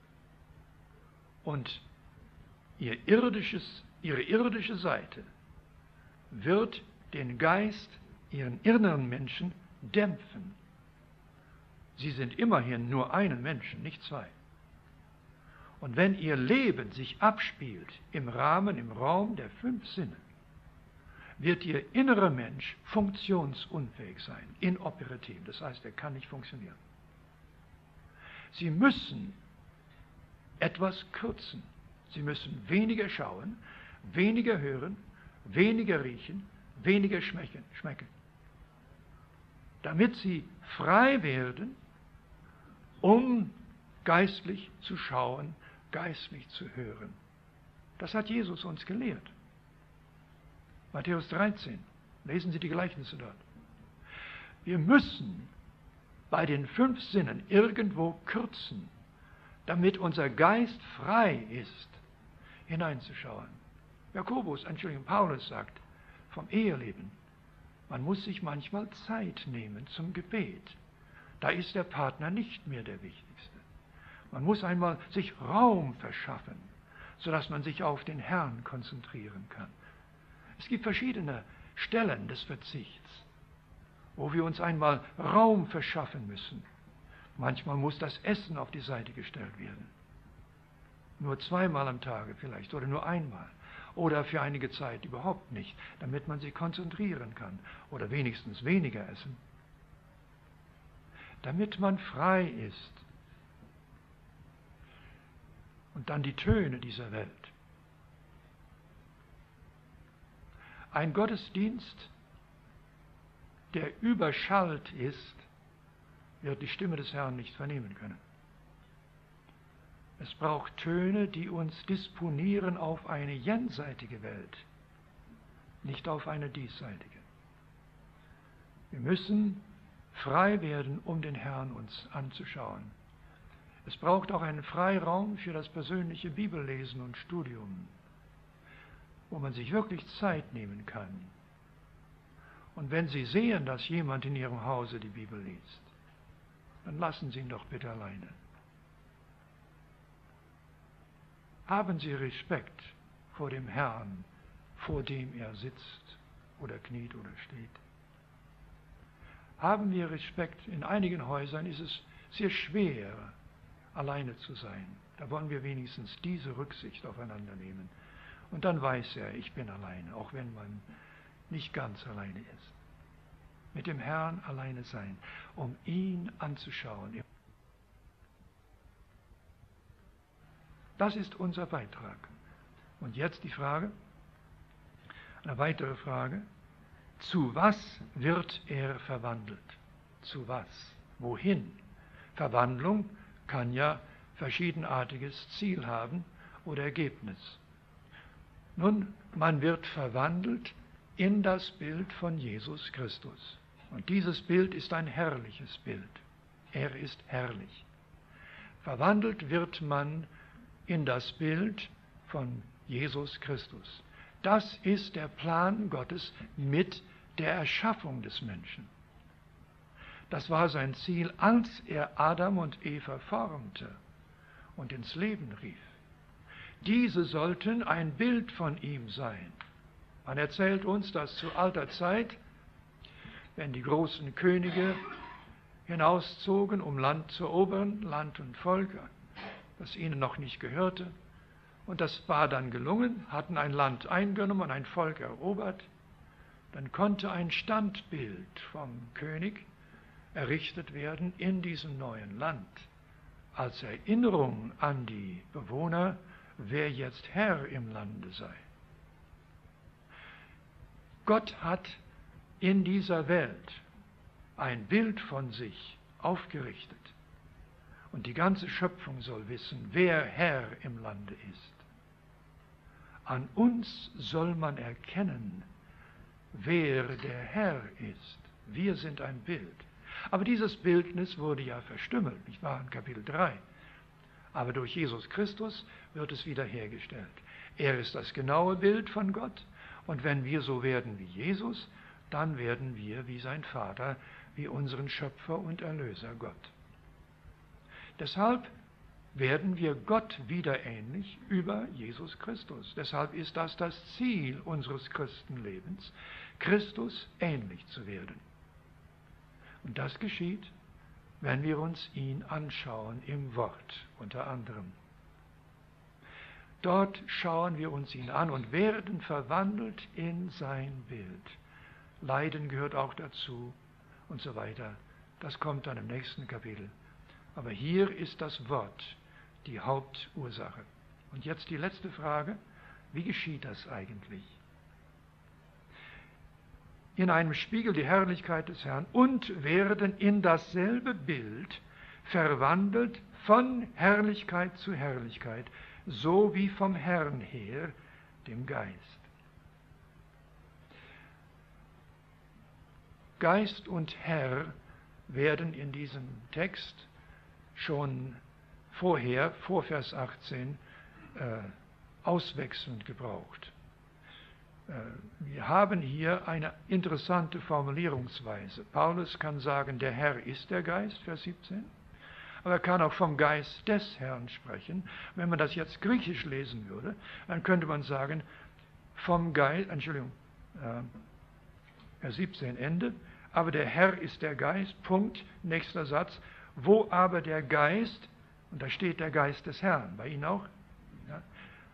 Und Ihr irdisches, Ihre irdische Seite wird den Geist, Ihren inneren Menschen, dämpfen. Sie sind immerhin nur einen Menschen, nicht zwei. Und wenn Ihr Leben sich abspielt im Rahmen, im Raum der fünf Sinne, wird Ihr innerer Mensch funktionsunfähig sein, inoperativ. Das heißt, er kann nicht funktionieren. Sie müssen etwas kürzen. Sie müssen weniger schauen, weniger hören, weniger riechen, weniger schmecken, schmecken. Damit Sie frei werden, um geistlich zu schauen, geistlich zu hören. Das hat Jesus uns gelehrt. Matthäus dreizehn. Lesen Sie die Gleichnisse dort. Wir müssen bei den fünf Sinnen irgendwo kürzen, damit unser Geist frei ist, hineinzuschauen. Jakobus, Entschuldigung, Paulus sagt vom Eheleben, man muss sich manchmal Zeit nehmen zum Gebet. Da ist der Partner nicht mehr der Wichtigste. Man muss einmal sich Raum verschaffen, sodass man sich auf den Herrn konzentrieren kann. Es gibt verschiedene Stellen des Verzichts, wo wir uns einmal Raum verschaffen müssen. Manchmal muss das Essen auf die Seite gestellt werden. nur zweimal am Tage vielleicht oder nur einmal oder für einige Zeit überhaupt nicht, damit man sich konzentrieren kann oder wenigstens weniger essen, damit man frei ist. Und dann die Töne dieser Welt. Ein Gottesdienst, der überschallt ist, wird die Stimme des Herrn nicht vernehmen können. Es braucht Töne, die uns disponieren auf eine jenseitige Welt, nicht auf eine diesseitige. Wir müssen frei werden, um den Herrn uns anzuschauen. Es braucht auch einen Freiraum für das persönliche Bibellesen und Studium, wo man sich wirklich Zeit nehmen kann. Und wenn Sie sehen, dass jemand in Ihrem Hause die Bibel liest, dann lassen Sie ihn doch bitte alleine. Haben Sie Respekt vor dem Herrn, vor dem er sitzt oder kniet oder steht. Haben wir Respekt. In einigen Häusern ist es sehr schwer, alleine zu sein. Da wollen wir wenigstens diese Rücksicht aufeinander nehmen. Und dann weiß er, ich bin alleine, auch wenn man nicht ganz alleine ist. Mit dem Herrn alleine sein, um ihn anzuschauen. Das ist unser Beitrag. Und jetzt die Frage, eine weitere Frage, zu was wird er verwandelt? Zu was? Wohin? Verwandlung kann ja verschiedenartiges Ziel haben oder Ergebnis. Nun, man wird verwandelt in das Bild von Jesus Christus. Und dieses Bild ist ein herrliches Bild. Er ist herrlich. Verwandelt wird man in das Bild von Jesus Christus. Das ist der Plan Gottes mit der Erschaffung des Menschen. Das war sein Ziel, als er Adam und Eva formte und ins Leben rief. Diese sollten ein Bild von ihm sein. Man erzählt uns, dass zu alter Zeit, wenn die großen Könige hinauszogen, um Land zu erobern, Land und Volk, das ihnen noch nicht gehörte, und das war dann gelungen, hatten ein Land eingenommen und ein Volk erobert, dann konnte ein Standbild vom König errichtet werden in diesem neuen Land, als Erinnerung an die Bewohner, wer jetzt Herr im Lande sei. Gott hat in dieser Welt ein Bild von sich aufgerichtet. Und die ganze Schöpfung soll wissen, wer Herr im Lande ist. An uns soll man erkennen, wer der Herr ist. Wir sind ein Bild. Aber dieses Bildnis wurde ja verstümmelt, nicht wahr, in Kapitel drei. Aber durch Jesus Christus wird es wiederhergestellt. Er ist das genaue Bild von Gott. Und wenn wir so werden wie Jesus, dann werden wir wie sein Vater, wie unseren Schöpfer und Erlöser Gott. Deshalb werden wir Gott wieder ähnlich über Jesus Christus. Deshalb ist das das Ziel unseres Christenlebens, Christus ähnlich zu werden. Und das geschieht, wenn wir uns ihn anschauen im Wort unter anderem. Dort schauen wir uns ihn an und werden verwandelt in sein Bild. Leiden gehört auch dazu und so weiter. Das kommt dann im nächsten Kapitel. Aber hier ist das Wort die Hauptursache. Und jetzt die letzte Frage, wie geschieht das eigentlich? In einem Spiegel die Herrlichkeit des Herrn und werden in dasselbe Bild verwandelt von Herrlichkeit zu Herrlichkeit, so wie vom Herrn her, dem Geist. Geist und Herr werden in diesem Text schon vorher, vor Vers achtzehn, äh, auswechselnd gebraucht. Äh, wir haben hier eine interessante Formulierungsweise. Paulus kann sagen, der Herr ist der Geist, Vers siebzehn. Aber er kann auch vom Geist des Herrn sprechen. Wenn man das jetzt griechisch lesen würde, dann könnte man sagen, vom Geist, Entschuldigung, äh, Vers siebzehn, Ende. Aber der Herr ist der Geist, Punkt, nächster Satz. Wo aber der Geist, und da steht der Geist des Herrn, bei Ihnen auch?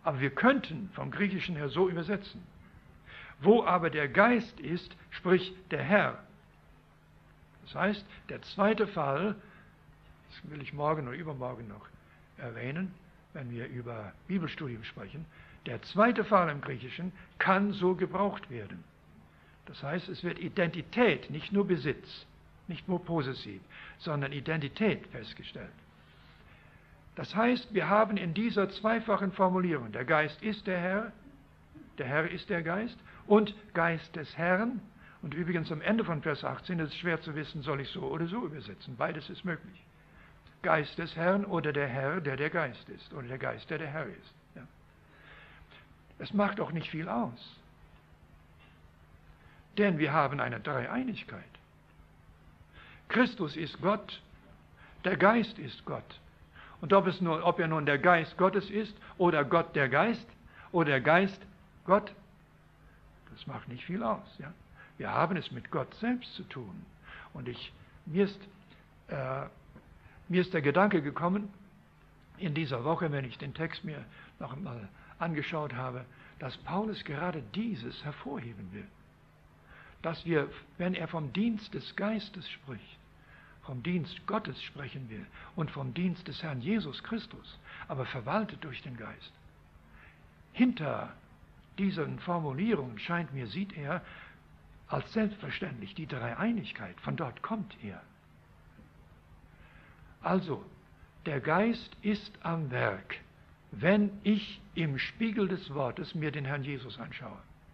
Aber wir könnten vom Griechischen her so übersetzen. Wo aber der Geist ist, sprich der Herr. Das heißt, der zweite Fall, das will ich morgen oder übermorgen noch erwähnen, wenn wir über Bibelstudium sprechen, der zweite Fall im Griechischen kann so gebraucht werden. Das heißt, es wird Identität, nicht nur Besitz, nicht nur possessiv, sondern Identität festgestellt. Das heißt, wir haben in dieser zweifachen Formulierung, der Geist ist der Herr, der Herr ist der Geist und Geist des Herrn. Und übrigens am Ende von Vers achtzehn ist es schwer zu wissen, soll ich so oder so übersetzen. Beides ist möglich. Geist des Herrn oder der Herr, der der Geist ist, oder der Geist, der der Herr ist. Ja. Es macht auch nicht viel aus. Denn wir haben eine Dreieinigkeit. Christus ist Gott, der Geist ist Gott. Und ob, es nur, ob er nun der Geist Gottes ist oder Gott der Geist oder der Geist Gott, das macht nicht viel aus. Ja? Wir haben es mit Gott selbst zu tun. Und ich, mir, ist, äh, mir ist der Gedanke gekommen, in dieser Woche, wenn ich den Text mir noch einmal angeschaut habe, dass Paulus gerade dieses hervorheben will. Dass wir, wenn er vom Dienst des Geistes spricht, vom Dienst Gottes sprechen will und vom Dienst des Herrn Jesus Christus, aber verwaltet durch den Geist. Hinter diesen Formulierungen scheint mir, sieht er als selbstverständlich die Dreieinigkeit. Von dort kommt er. Also, der Geist ist am Werk, wenn ich im Spiegel des Wortes mir den Herrn Jesus anschaue.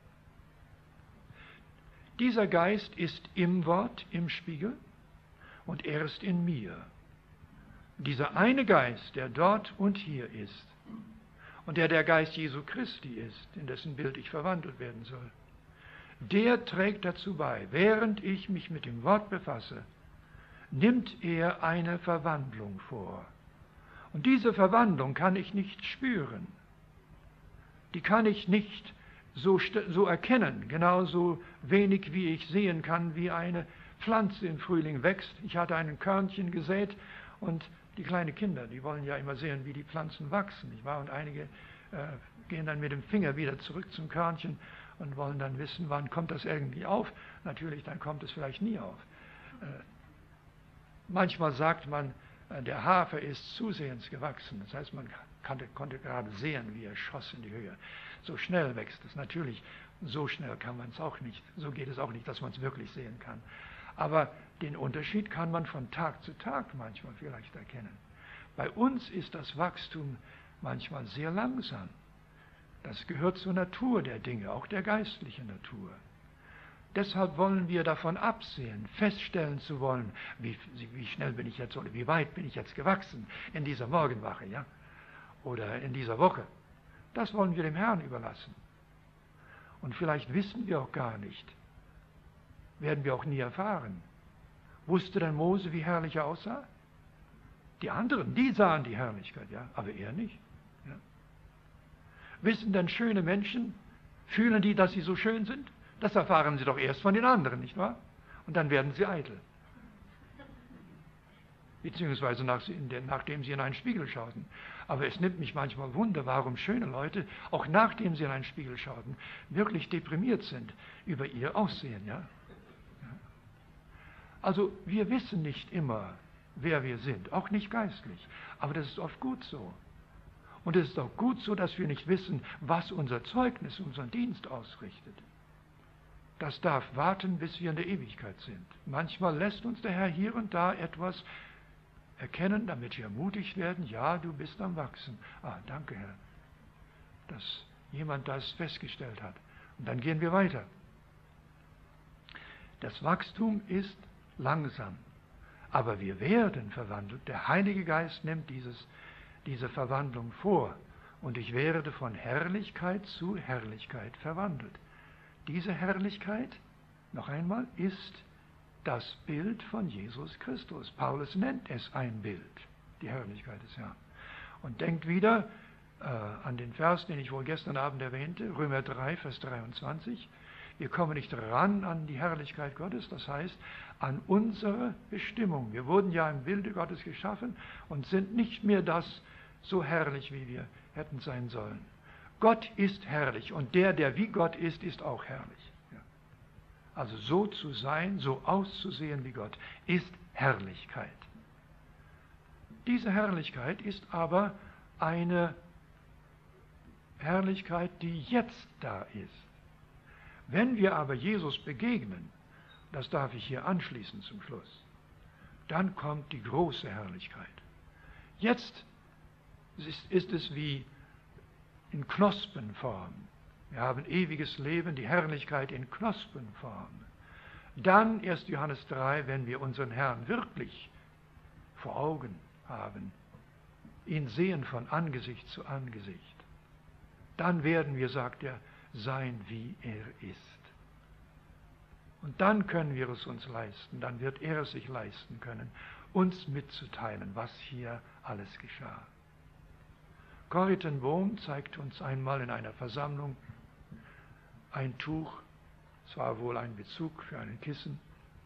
Dieser Geist ist im Wort, im Spiegel, und er ist in mir. Dieser eine Geist, der dort und hier ist, und der der Geist Jesu Christi ist, in dessen Bild ich verwandelt werden soll, der trägt dazu bei, während ich mich mit dem Wort befasse, nimmt er eine Verwandlung vor. Und diese Verwandlung kann ich nicht spüren. Die kann ich nicht so, so erkennen, genauso wenig wie ich sehen kann, wie eine Pflanze im Frühling wächst. Ich hatte ein Körnchen gesät und die kleinen Kinder, die wollen ja immer sehen, wie die Pflanzen wachsen, nicht wahr? Und einige äh, gehen dann mit dem Finger wieder zurück zum Körnchen und wollen dann wissen, wann kommt das irgendwie auf. Natürlich, dann kommt es vielleicht nie auf. Äh, manchmal sagt man, äh, der Hafer ist zusehends gewachsen. Das heißt, man konnte, konnte gerade sehen, wie er schoss in die Höhe. So schnell wächst es. Natürlich, so schnell kann man es auch nicht. So geht es auch nicht, dass man es wirklich sehen kann. Aber den Unterschied kann man von Tag zu Tag manchmal vielleicht erkennen. Bei uns ist das Wachstum manchmal sehr langsam. Das gehört zur Natur der Dinge, auch der geistlichen Natur. Deshalb wollen wir davon absehen, feststellen zu wollen, wie, wie schnell bin ich jetzt oder wie weit bin ich jetzt gewachsen in dieser Morgenwache, ja, oder in dieser Woche. Das wollen wir dem Herrn überlassen. Und vielleicht wissen wir auch gar nicht, werden wir auch nie erfahren. Wusste denn Mose, wie herrlich er aussah? Die anderen, die sahen die Herrlichkeit, ja, aber er nicht. Ja. Wissen denn schöne Menschen, fühlen die, dass sie so schön sind? Das erfahren sie doch erst von den anderen, nicht wahr? Und dann werden sie eitel. Beziehungsweise nach, nachdem sie in einen Spiegel schauten. Aber es nimmt mich manchmal Wunder, warum schöne Leute, auch nachdem sie in einen Spiegel schauten, wirklich deprimiert sind über ihr Aussehen, ja? Also wir wissen nicht immer, wer wir sind, auch nicht geistlich. Aber das ist oft gut so. Und es ist auch gut so, dass wir nicht wissen, was unser Zeugnis, unseren Dienst ausrichtet. Das darf warten, bis wir in der Ewigkeit sind. Manchmal lässt uns der Herr hier und da etwas erkennen, damit wir ermutigt werden, ja, du bist am Wachsen. Ah, danke, Herr, dass jemand das festgestellt hat. Und dann gehen wir weiter. Das Wachstum ist langsam, aber wir werden verwandelt. Der Heilige Geist nimmt dieses, diese Verwandlung vor und ich werde von Herrlichkeit zu Herrlichkeit verwandelt. Diese Herrlichkeit, noch einmal, ist das Bild von Jesus Christus. Paulus nennt es ein Bild, die Herrlichkeit des Herrn. Und denkt wieder äh, an den Vers, den ich wohl gestern Abend erwähnte, Römer drei, Vers dreiundzwanzig. Wir kommen nicht ran an die Herrlichkeit Gottes, das heißt an unsere Bestimmung. Wir wurden ja im Bilde Gottes geschaffen und sind nicht mehr das so herrlich, wie wir hätten sein sollen. Gott ist herrlich und der, der wie Gott ist, ist auch herrlich. Ja. Also so zu sein, so auszusehen wie Gott, ist Herrlichkeit. Diese Herrlichkeit ist aber eine Herrlichkeit, die jetzt da ist. Wenn wir aber Jesus begegnen, das darf ich hier anschließen zum Schluss, dann kommt die große Herrlichkeit. Jetzt ist, ist es wie in Knospenform. Wir haben ewiges Leben, die Herrlichkeit in Knospenform. Dann, erster Johannes drei, wenn wir unseren Herrn wirklich vor Augen haben, ihn sehen von Angesicht zu Angesicht, dann werden wir, sagt er, sein, wie er ist. Und dann können wir es uns leisten, dann wird er es sich leisten können, uns mitzuteilen, was hier alles geschah. Corrie ten Boom zeigte uns einmal in einer Versammlung ein Tuch, es war wohl ein Bezug für einen Kissen,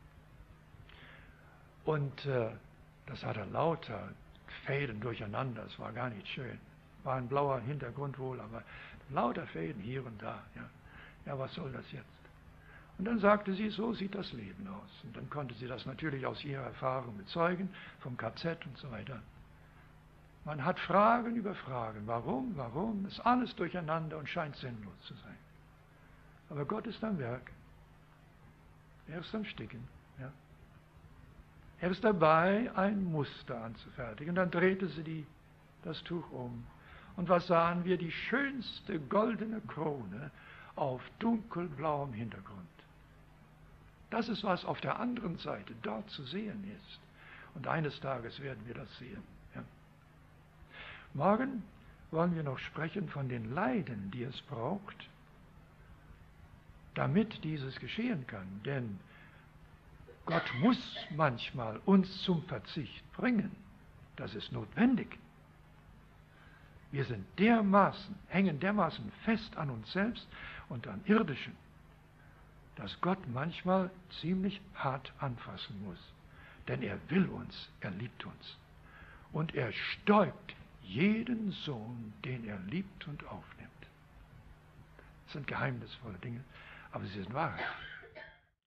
und äh, das hatte lauter Fäden durcheinander, es war gar nicht schön. War ein blauer Hintergrund wohl, aber lauter Fäden hier und da. Ja, ja, was soll das jetzt? Und dann sagte sie, so sieht das Leben aus. Und dann konnte sie das natürlich aus ihrer Erfahrung bezeugen, vom K Z und so weiter. Man hat Fragen über Fragen. Warum, warum? Ist alles durcheinander und scheint sinnlos zu sein. Aber Gott ist am Werk. Er ist am Sticken. Ja. Er ist dabei, ein Muster anzufertigen. Dann drehte sie die, das Tuch um. Und was sahen wir? Die schönste goldene Krone auf dunkelblauem Hintergrund. Das ist, was auf der anderen Seite dort zu sehen ist. Und eines Tages werden wir das sehen. Ja. Morgen wollen wir noch sprechen von den Leiden, die es braucht, damit dieses geschehen kann. Denn Gott muss manchmal uns zum Verzicht bringen. Das ist notwendig. Wir sind dermaßen, hängen dermaßen fest an uns selbst und an Irdischen, dass Gott manchmal ziemlich hart anfassen muss. Denn er will uns, er liebt uns. Und er stäubt jeden Sohn, den er liebt und aufnimmt. Das sind geheimnisvolle Dinge, aber sie sind Wahrheit.